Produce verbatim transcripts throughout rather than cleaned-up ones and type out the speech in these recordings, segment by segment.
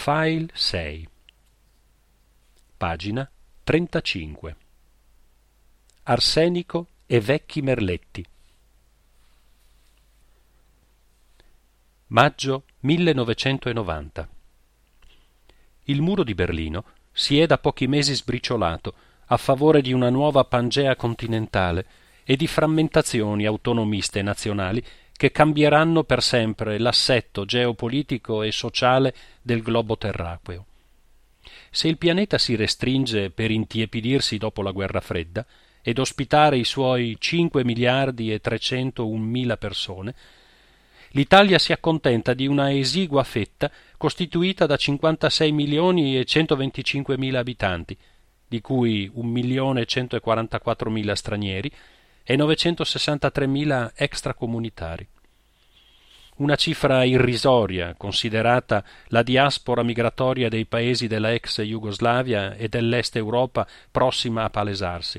File sei. Pagina trentacinque. Arsenico e vecchi merletti. Maggio millenovecentonovanta. Il muro di Berlino si è da pochi mesi sbriciolato a favore di una nuova Pangea continentale e di frammentazioni autonomiste nazionali che cambieranno per sempre l'assetto geopolitico e sociale del globo terracqueo. Se il pianeta si restringe per intiepidirsi dopo la guerra fredda ed ospitare i suoi cinque miliardi e trecentouno persone, l'Italia si accontenta di una esigua fetta costituita da cinquantasei milioni e centoventicinquemila abitanti, di cui un milione e centoquarantaquattromila stranieri e novecentosessantatremila extracomunitari. Una cifra irrisoria, considerata la diaspora migratoria dei paesi della ex Jugoslavia e dell'Est Europa prossima a palesarsi.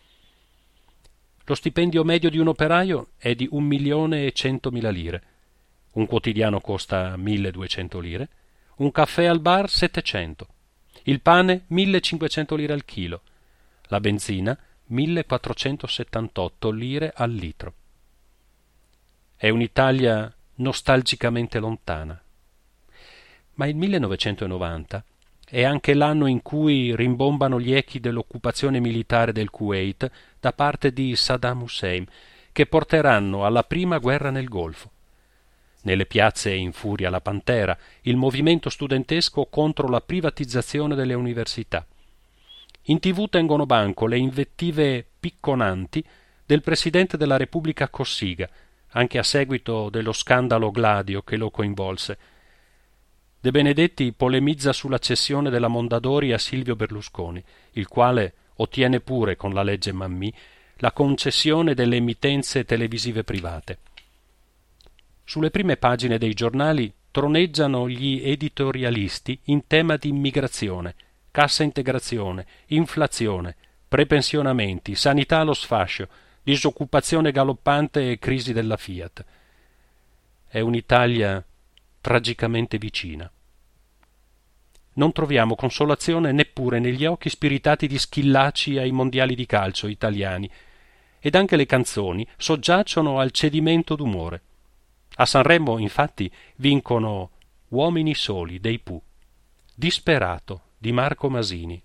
Lo stipendio medio di un operaio è di un milione e centomila lire. Un quotidiano costa milleduecento lire, un caffè al bar settecento, il pane millecinquecento lire al chilo, la benzina millequattrocentosettantotto lire al litro. È un'Italia nostalgicamente lontana. Ma il millenovecentonovanta è anche l'anno in cui rimbombano gli echi dell'occupazione militare del Kuwait da parte di Saddam Hussein, che porteranno alla prima guerra nel Golfo. Nelle piazze infuria la Pantera, il movimento studentesco contro la privatizzazione delle università. In tivù tengono banco le invettive picconanti del presidente della Repubblica Cossiga, anche a seguito dello scandalo Gladio che lo coinvolse. De Benedetti polemizza sulla cessione della Mondadori a Silvio Berlusconi, il quale ottiene pure con la legge Mammì la concessione delle emittenze televisive private. Sulle prime pagine dei giornali troneggiano gli editorialisti in tema di immigrazione, cassa integrazione, inflazione, prepensionamenti, sanità allo sfascio, disoccupazione galoppante e crisi della Fiat. È un'Italia tragicamente vicina. Non troviamo consolazione neppure negli occhi spiritati di Schillaci ai mondiali di calcio italiani, ed anche le canzoni soggiacciono al cedimento d'umore. A Sanremo, infatti, vincono Uomini soli dei Pooh, Disperato di Marco Masini,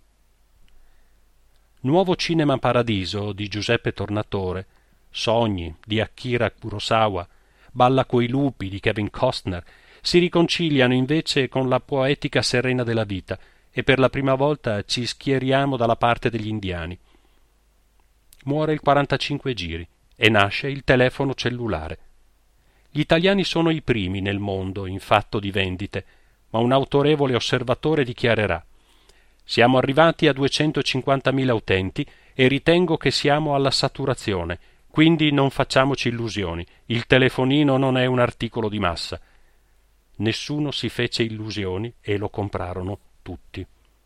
Nuovo Cinema Paradiso di Giuseppe Tornatore, Sogni di Akira Kurosawa, Balla coi lupi di Kevin Costner si riconciliano invece con la poetica serena della vita e per la prima volta ci schieriamo dalla parte degli indiani. Muore il quarantacinque giri e nasce il telefono cellulare. Gli italiani sono i primi nel mondo in fatto di vendite, ma un autorevole osservatore dichiarerà: siamo arrivati a duecentocinquantamila utenti e ritengo che siamo alla saturazione, quindi non facciamoci illusioni, il telefonino non è un articolo di massa. Nessuno si fece illusioni e lo comprarono tutti.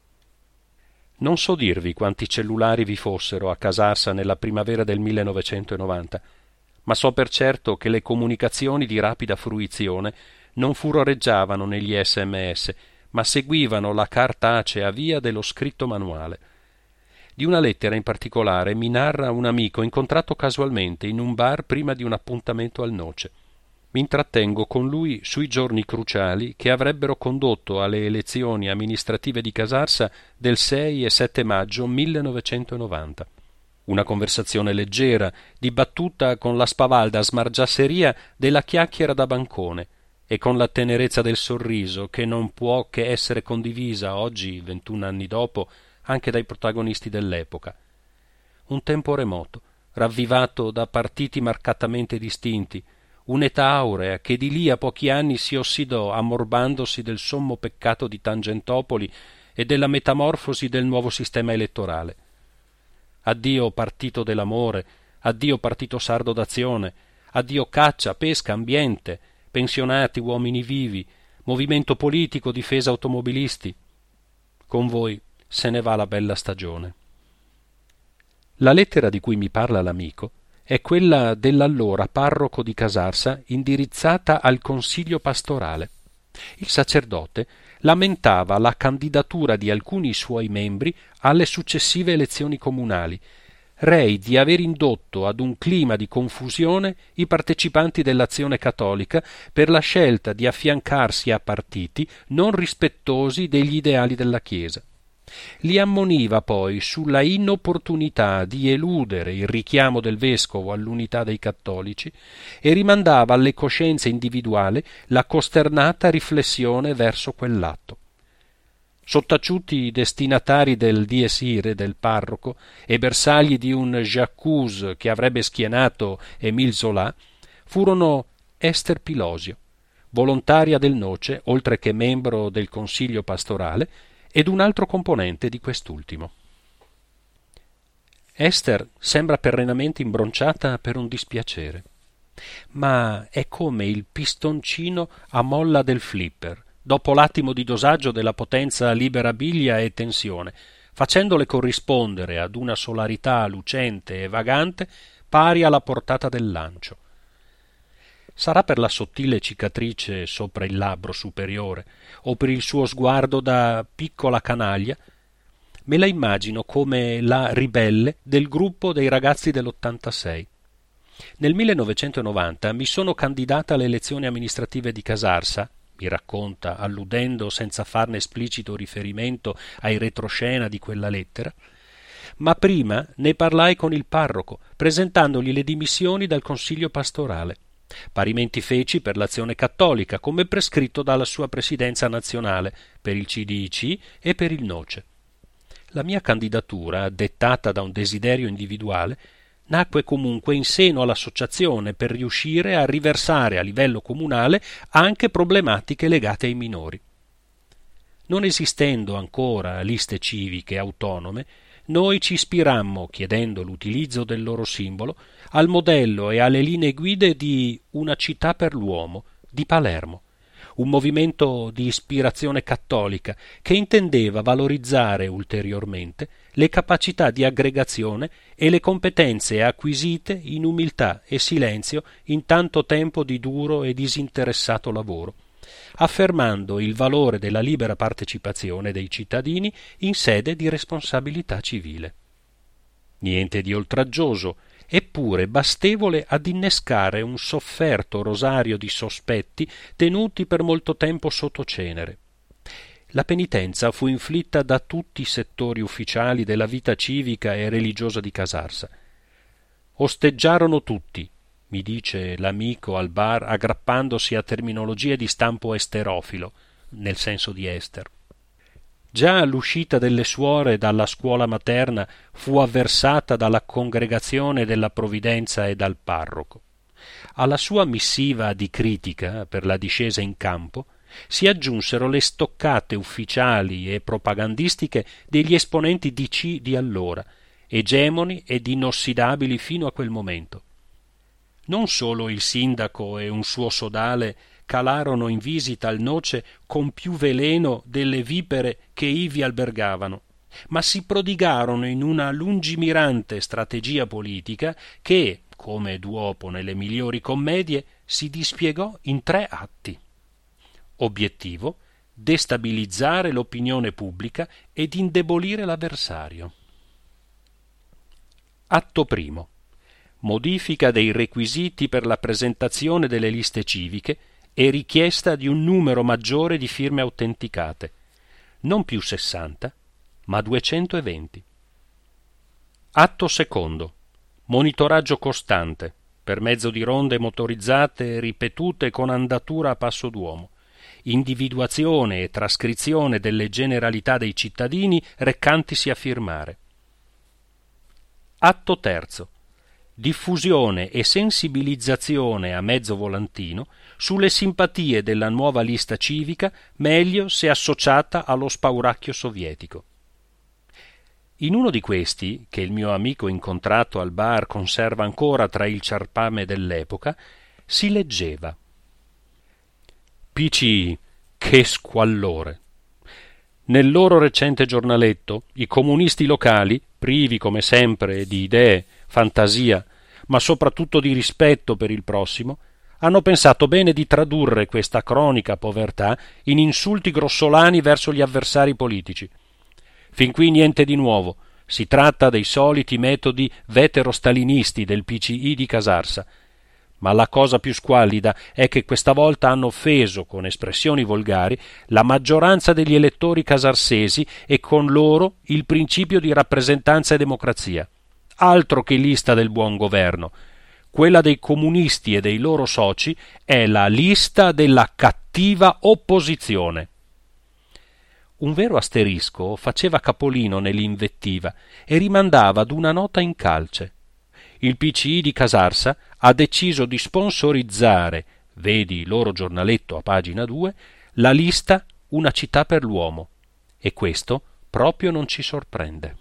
Non so dirvi quanti cellulari vi fossero a Casarsa nella primavera del millenovecentonovanta, ma so per certo che le comunicazioni di rapida fruizione non furoreggiavano negli sms, ma seguivano la cartacea via dello scritto manuale. Di una lettera in particolare mi narra un amico incontrato casualmente in un bar prima di un appuntamento al Noce. Mi intrattengo con lui sui giorni cruciali che avrebbero condotto alle elezioni amministrative di Casarsa del sei e sette maggio millenovecentonovanta. Una conversazione leggera, dibattuta con la spavalda smargiasseria della chiacchiera da bancone e con la tenerezza del sorriso che non può che essere condivisa oggi, ventuno anni dopo, anche dai protagonisti dell'epoca. Un tempo remoto, ravvivato da partiti marcatamente distinti, un'età aurea che di lì a pochi anni si ossidò ammorbandosi del sommo peccato di Tangentopoli e della metamorfosi del nuovo sistema elettorale. Addio partito dell'amore, addio partito sardo d'azione, addio caccia, pesca, ambiente, pensionati, uomini vivi, movimento politico, difesa automobilisti. Con voi se ne va la bella stagione. La lettera di cui mi parla l'amico è quella dell'allora parroco di Casarsa indirizzata al consiglio pastorale. Il sacerdote lamentava la candidatura di alcuni suoi membri alle successive elezioni comunali, rei di aver indotto ad un clima di confusione i partecipanti dell'Azione Cattolica per la scelta di affiancarsi a partiti non rispettosi degli ideali della Chiesa. Li ammoniva poi sulla inopportunità di eludere il richiamo del vescovo all'unità dei cattolici e rimandava alle coscienze individuali la costernata riflessione verso quell'atto. Sottaciuti destinatari del dies irae del parroco e bersagli di un j'accuse che avrebbe schienato Émile Zola furono Ester Pilosio, volontaria del Noce oltre che membro del consiglio pastorale, ed un altro componente di quest'ultimo. Ester sembra perennemente imbronciata per un dispiacere, ma è come il pistoncino a molla del flipper, dopo l'attimo di dosaggio della potenza liberabilia e tensione, facendole corrispondere ad una solarità lucente e vagante pari alla portata del lancio. Sarà per la sottile cicatrice sopra il labbro superiore o per il suo sguardo da piccola canaglia, me la immagino come la ribelle del gruppo dei ragazzi dell'ottantasei. Nel millenovecentonovanta mi sono candidata alle elezioni amministrative di Casarsa, mi racconta, alludendo senza farne esplicito riferimento ai retroscena di quella lettera, ma prima ne parlai con il parroco, presentandogli le dimissioni dal consiglio pastorale. Parimenti feci per l'Azione Cattolica, come prescritto dalla sua presidenza nazionale, per il C D I C e per il Noce. La mia candidatura, dettata da un desiderio individuale, nacque comunque in seno all'associazione per riuscire a riversare a livello comunale anche problematiche legate ai minori. Non esistendo ancora liste civiche autonome, noi ci ispirammo, chiedendo l'utilizzo del loro simbolo, al modello e alle linee guide di Una città per l'uomo, di Palermo, un movimento di ispirazione cattolica che intendeva valorizzare ulteriormente le capacità di aggregazione e le competenze acquisite in umiltà e silenzio in tanto tempo di duro e disinteressato lavoro, affermando il valore della libera partecipazione dei cittadini in sede di responsabilità civile. Niente di oltraggioso, eppure bastevole ad innescare un sofferto rosario di sospetti tenuti per molto tempo sotto cenere. La penitenza fu inflitta da tutti i settori ufficiali della vita civica e religiosa di Casarsa. Osteggiarono tutti, mi dice l'amico al bar aggrappandosi a terminologie di stampo esterofilo, nel senso di Ester. Già l'uscita delle suore dalla scuola materna fu avversata dalla congregazione della Provvidenza e dal parroco. Alla sua missiva di critica per la discesa in campo si aggiunsero le stoccate ufficiali e propagandistiche degli esponenti D C di allora, egemoni ed inossidabili fino a quel momento. Non solo il sindaco e un suo sodale calarono in visita al Noce con più veleno delle vipere che ivi albergavano, ma si prodigarono in una lungimirante strategia politica che, come d'uopo nelle migliori commedie, si dispiegò in tre atti. Obiettivo: destabilizzare l'opinione pubblica ed indebolire l'avversario. Atto primo: modifica dei requisiti per la presentazione delle liste civiche e richiesta di un numero maggiore di firme autenticate, non più sessanta, ma duecentoventi. Atto secondo: monitoraggio costante, per mezzo di ronde motorizzate ripetute con andatura a passo d'uomo, individuazione e trascrizione delle generalità dei cittadini recantisi a firmare. Atto terzo: diffusione e sensibilizzazione a mezzo volantino sulle simpatie della nuova lista civica, meglio se associata allo spauracchio sovietico. In uno di questi, che il mio amico incontrato al bar conserva ancora tra il ciarpame dell'epoca, si leggeva: P C I, che squallore! Nel loro recente giornaletto, i comunisti locali, privi come sempre di idee, fantasia, ma soprattutto di rispetto per il prossimo, hanno pensato bene di tradurre questa cronica povertà in insulti grossolani verso gli avversari politici. Fin qui niente di nuovo, si tratta dei soliti metodi vetero-stalinisti del P C I di Casarsa. Ma la cosa più squallida è che questa volta hanno offeso, con espressioni volgari, la maggioranza degli elettori casarsesi e con loro il principio di rappresentanza e democrazia. Altro che lista del buon governo. Quella dei comunisti e dei loro soci è la lista della cattiva opposizione. Un vero asterisco faceva capolino nell'invettiva e rimandava ad una nota in calce. Il P C I di Casarsa ha deciso di sponsorizzare, vedi il loro giornaletto a pagina due, la lista Una città per l'uomo, e questo proprio non ci sorprende.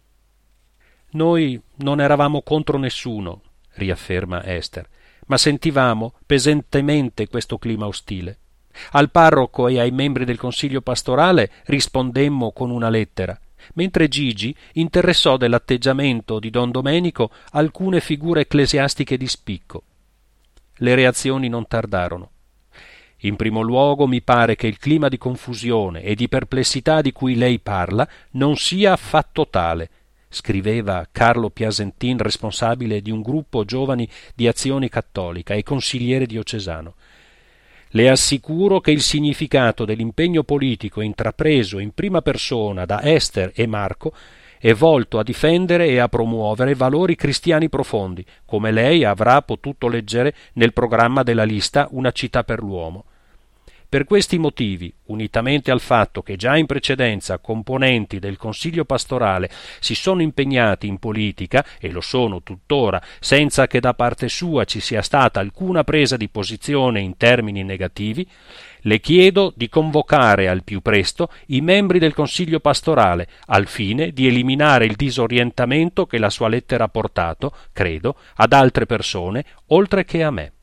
Noi non eravamo contro nessuno, riafferma Esther, ma sentivamo pesantemente questo clima ostile. Al parroco e ai membri del consiglio pastorale rispondemmo con una lettera, mentre Gigi interessò dell'atteggiamento di Don Domenico alcune figure ecclesiastiche di spicco. Le reazioni non tardarono. In primo luogo mi pare che il clima di confusione e di perplessità di cui lei parla non sia affatto tale, scriveva Carlo Piasentin, responsabile di un gruppo giovani di Azione Cattolica e consigliere diocesano. Le assicuro che il significato dell'impegno politico intrapreso in prima persona da Esther e Marco è volto a difendere e a promuovere valori cristiani profondi, come lei avrà potuto leggere nel programma della lista Una città per l'uomo. Per questi motivi, unitamente al fatto che già in precedenza componenti del Consiglio pastorale si sono impegnati in politica, e lo sono tuttora, senza che da parte sua ci sia stata alcuna presa di posizione in termini negativi, le chiedo di convocare al più presto i membri del Consiglio pastorale, al fine di eliminare il disorientamento che la sua lettera ha portato, credo, ad altre persone, oltre che a me.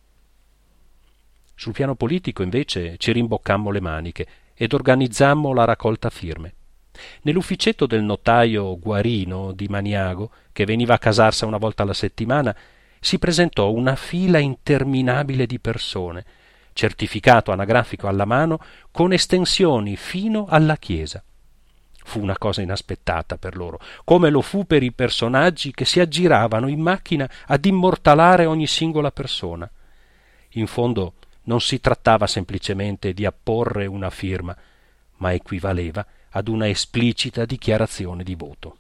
Sul piano politico, invece, ci rimboccammo le maniche ed organizzammo la raccolta firme. Nell'ufficetto del notaio Guarino di Maniago, che veniva a Casarsa una volta alla settimana, si presentò una fila interminabile di persone, certificato anagrafico alla mano, con estensioni fino alla chiesa. Fu una cosa inaspettata per loro, come lo fu per i personaggi che si aggiravano in macchina ad immortalare ogni singola persona. In fondo non si trattava semplicemente di apporre una firma, ma equivaleva ad una esplicita dichiarazione di voto.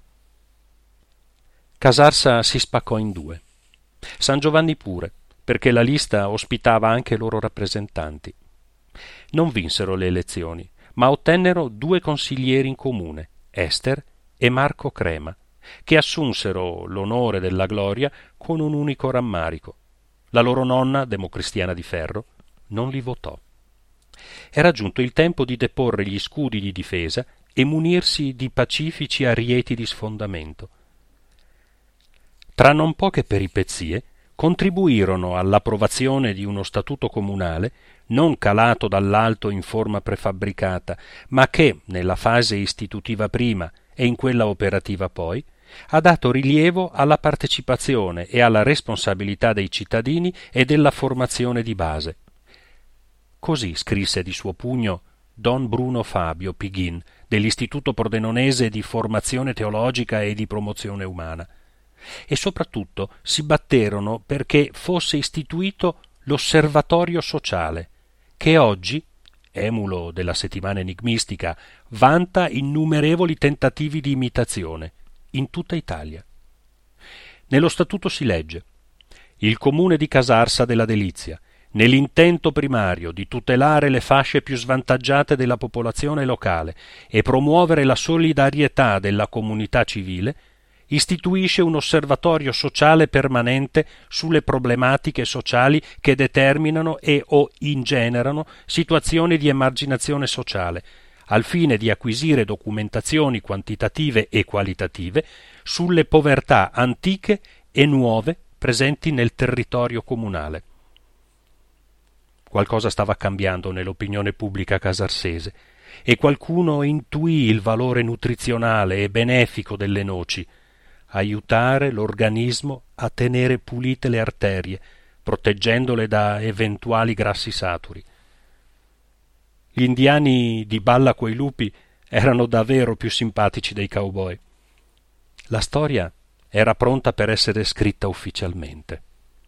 Casarsa si spaccò in due. San Giovanni pure, perché la lista ospitava anche loro rappresentanti. Non vinsero le elezioni, ma ottennero due consiglieri in comune, Esther e Marco Crema, che assunsero l'onore della gloria con un unico rammarico. La loro nonna, democristiana di ferro, non li votò. Era giunto il tempo di deporre gli scudi di difesa e munirsi di pacifici arieti di sfondamento. Tra non poche peripezie contribuirono all'approvazione di uno statuto comunale non calato dall'alto in forma prefabbricata, ma che, nella fase istitutiva prima e in quella operativa poi, ha dato rilievo alla partecipazione e alla responsabilità dei cittadini e della formazione di base. Così scrisse di suo pugno Don Bruno Fabio Pighin dell'Istituto Pordenonese di Formazione Teologica e di Promozione Umana. E soprattutto si batterono perché fosse istituito l'Osservatorio Sociale, che oggi, emulo della settimana enigmistica, vanta innumerevoli tentativi di imitazione in tutta Italia. Nello statuto si legge: il comune di Casarsa della Delizia, nell'intento primario di tutelare le fasce più svantaggiate della popolazione locale e promuovere la solidarietà della comunità civile, istituisce un osservatorio sociale permanente sulle problematiche sociali che determinano e o ingenerano situazioni di emarginazione sociale, al fine di acquisire documentazioni quantitative e qualitative sulle povertà antiche e nuove presenti nel territorio comunale. Qualcosa stava cambiando nell'opinione pubblica casarsese e qualcuno intuì il valore nutrizionale e benefico delle noci, aiutare l'organismo a tenere pulite le arterie, proteggendole da eventuali grassi saturi. Gli indiani di Balla coi lupi erano davvero più simpatici dei cowboy. La storia era pronta per essere scritta ufficialmente.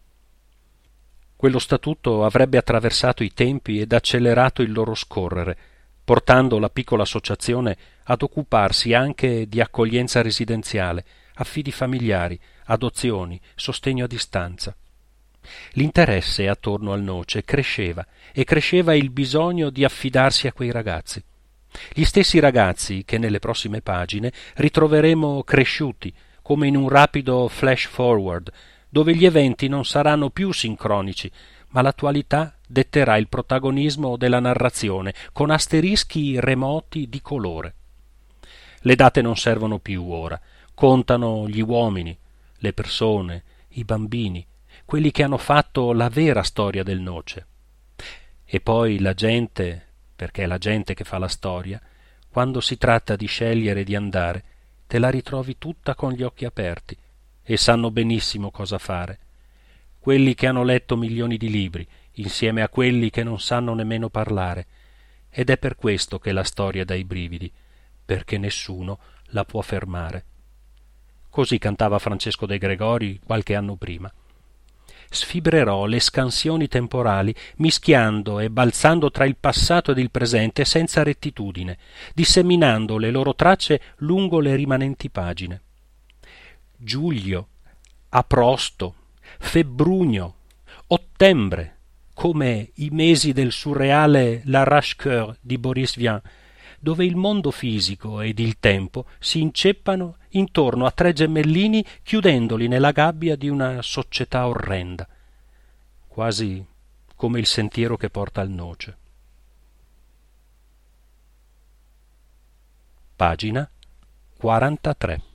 Quello statuto avrebbe attraversato i tempi ed accelerato il loro scorrere, portando la piccola associazione ad occuparsi anche di accoglienza residenziale, affidi familiari, adozioni, sostegno a distanza. L'interesse attorno al Noce cresceva e cresceva il bisogno di affidarsi a quei ragazzi. Gli stessi ragazzi che nelle prossime pagine ritroveremo cresciuti, come in un rapido flash forward, dove gli eventi non saranno più sincronici, ma l'attualità detterà il protagonismo della narrazione con asterischi remoti di colore. Le date non servono più ora, contano gli uomini, le persone, i bambini, quelli che hanno fatto la vera storia del Noce. E poi la gente, perché è la gente che fa la storia, quando si tratta di scegliere di andare, te la ritrovi tutta con gli occhi aperti e sanno benissimo cosa fare. Quelli che hanno letto milioni di libri, insieme a quelli che non sanno nemmeno parlare. Ed è per questo che la storia dà i brividi, perché nessuno la può fermare. Così cantava Francesco De Gregori qualche anno prima. Sfibrerò le scansioni temporali, mischiando e balzando tra il passato ed il presente senza rettitudine, disseminando le loro tracce lungo le rimanenti pagine. Giugno, aprosto, febbrugno, ottembre, come i mesi del surreale L'Arrache-Cœur di Boris Vian, dove il mondo fisico ed il tempo si inceppano intorno a tre gemellini chiudendoli nella gabbia di una società orrenda, quasi come il sentiero che porta al Noce. Pagina quarantatré.